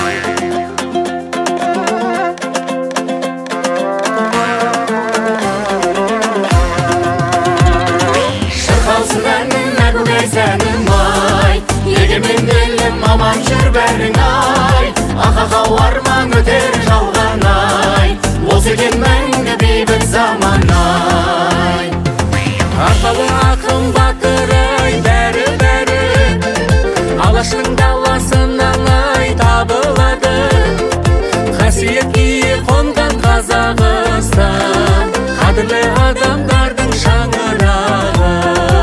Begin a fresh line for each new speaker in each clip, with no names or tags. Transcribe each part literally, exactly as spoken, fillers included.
Şırkalsın enim Ergugay senim ay, egemen elim aman жүрбәрің ay. Ақаға varman өтер жалған ay, осы екен мәңгі бейбіт заман ay.
Ақылы ақын батыр ай, бәрі-бәрі Алаштың даласынан ай табылады. Қасиет кие қонған Қазақстан, қадірлі адамдардың шаңырағы.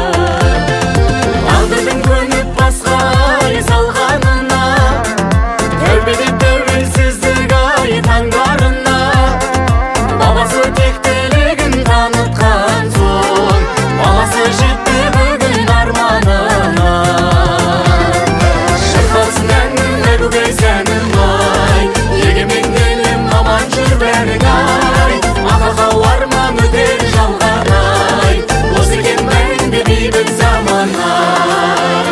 Алдыдың көніп басқа ай салғанына, тәубелеп тәуелсіздік ай таңдарына. Бабасы тектілігін танытқан соң, баласы жетті бүгін арманына. Шырқалсын әнім Ergugay сәнім ай, егемен елім аман жүрбәрің ай. Ақаға арман өтер жалған ай, осы екен мәңгі бейбіт заман ай.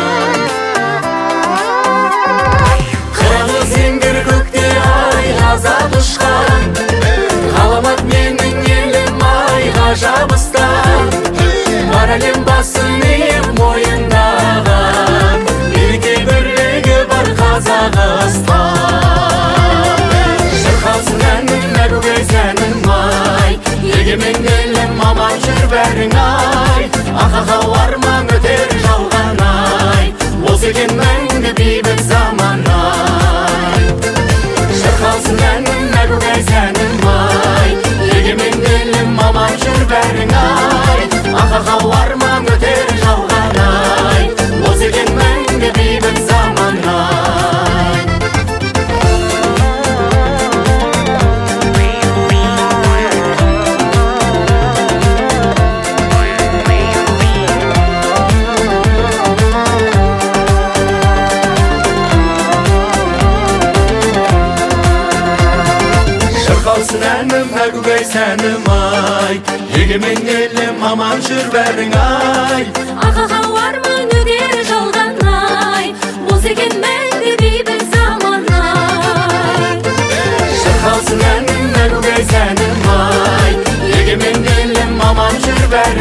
Қырағы зеңгір көкте ай азат ұшқан, ғаламат менің елім ай ғажабыстан. Бар әлем басын иіп мойындаған, береке бірлігі бар Қазақстан. Шырқалсын әнім Ergugay сәнім ай, егемен елім аман жүрбәрің ай. Ақаға арман өтер жалған ай, осы екен мәңгі бейбіт заман ай. Шырқалсын әнім Ergugay сәнім ай, егемен елім аман жүрбәрің ай. Ақаға арман өтер жалған ай, осы екен мәңгі бейбіт заман ай. Шырқалсын әнім Ergugay сәнім ай, егемен елім аман жүрбәрің ай.
Ақаға арман өтер жалған ай, осы екен мәңгі бейбіт заман ай.
Шырқалсын әнім Ergugay сәнім ай, егемен елім аман жүрбәрің